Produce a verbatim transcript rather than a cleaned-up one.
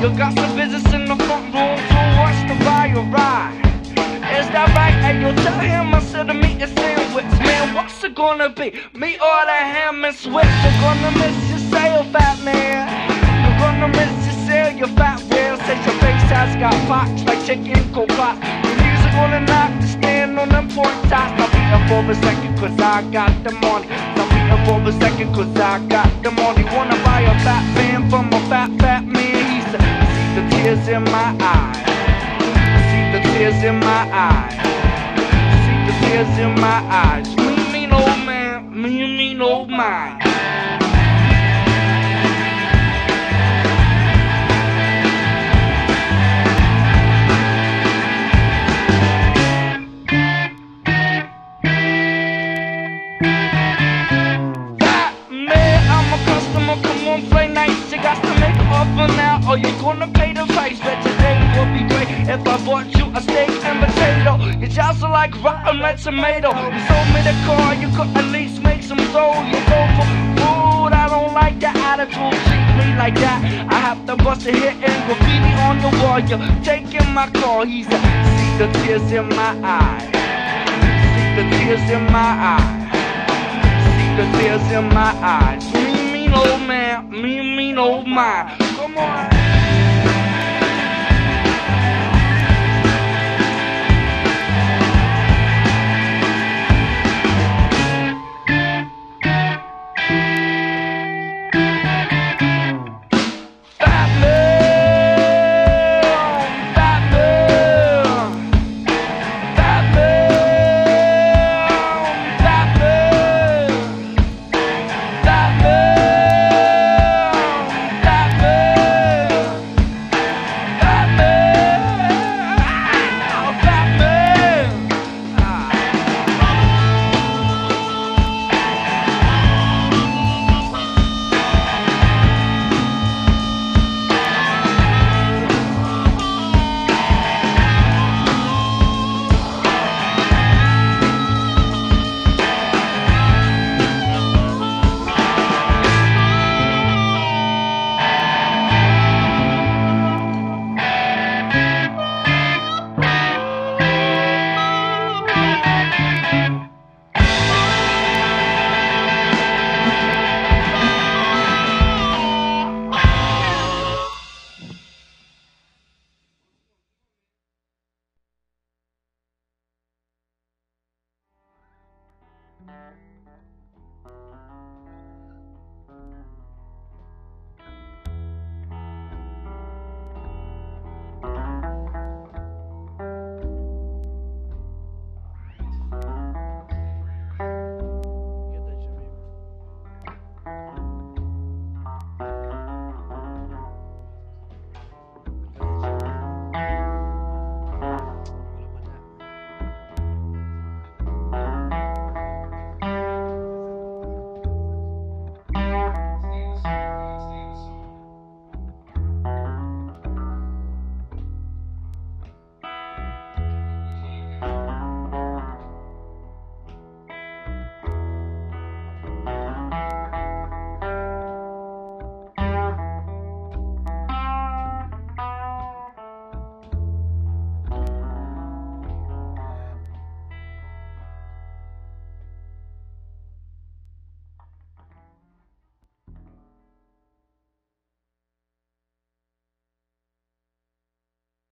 You got some business in the front room, so what's the buy or ride? Is that right? Hey, you tell him I said a meat and sandwich. Man, what's it gonna be? Me or the ham and switch? You're gonna miss your sale, fat man. You're gonna miss your sale, you fat whale. Says your face has got pox like chicken cold pot. Your knees are gonna knock to stand on them pork tops. I'll be up for a second cause I got the money. I'll be up for a second cause I got the money. Wanna buy a fat man from a fat, fat man. He said, see the tears in my eyes. The tears in my eyes. See the tears in my eyes. Me, mean old man, me, mean old man. Come on, play nice, you got to make an offer now, or you're gonna pay the price. Bet today would be great if I bought you a steak and potato. Your jobs are like rotten red tomato. You sold me the car, you could at least make some dough. You go for food, I don't like that attitude. Treat me like that, I have to bust a hit and graffiti on the wall. You're taking my call, he said, see the tears in my eyes. See the tears in my eyes. See the tears in my eyes. Old man, me, mean old man. Come on. Thank you.